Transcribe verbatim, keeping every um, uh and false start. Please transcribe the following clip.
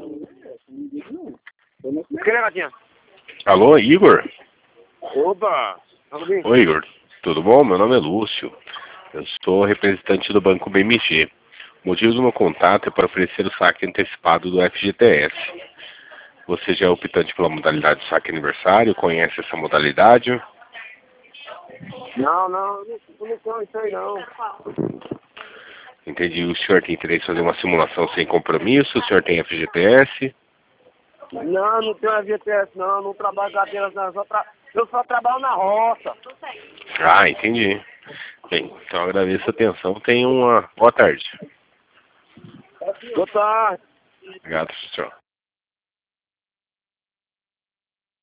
Que negocinho? Alô, Igor? Opa! Tudo bem? Oi, Igor. Tudo bom? Meu nome é Lúcio. Eu sou representante do Banco B M G. O motivo do meu contato é para oferecer o saque antecipado do F G T S. Você já é optante pela modalidade de saque aniversário? Conhece essa modalidade? Não, não, eu não, não tenho isso aí não. Entendi. O senhor tem interesse em fazer uma simulação sem compromisso? O senhor tem F G T S? Não, não tenho F G T S não, não trabalho gadeiras não, só tra... eu só trabalho na roça. Ah, entendi. Bem, então agradeço a atenção. Tenha uma boa tarde. Boa tarde. Obrigado, senhor.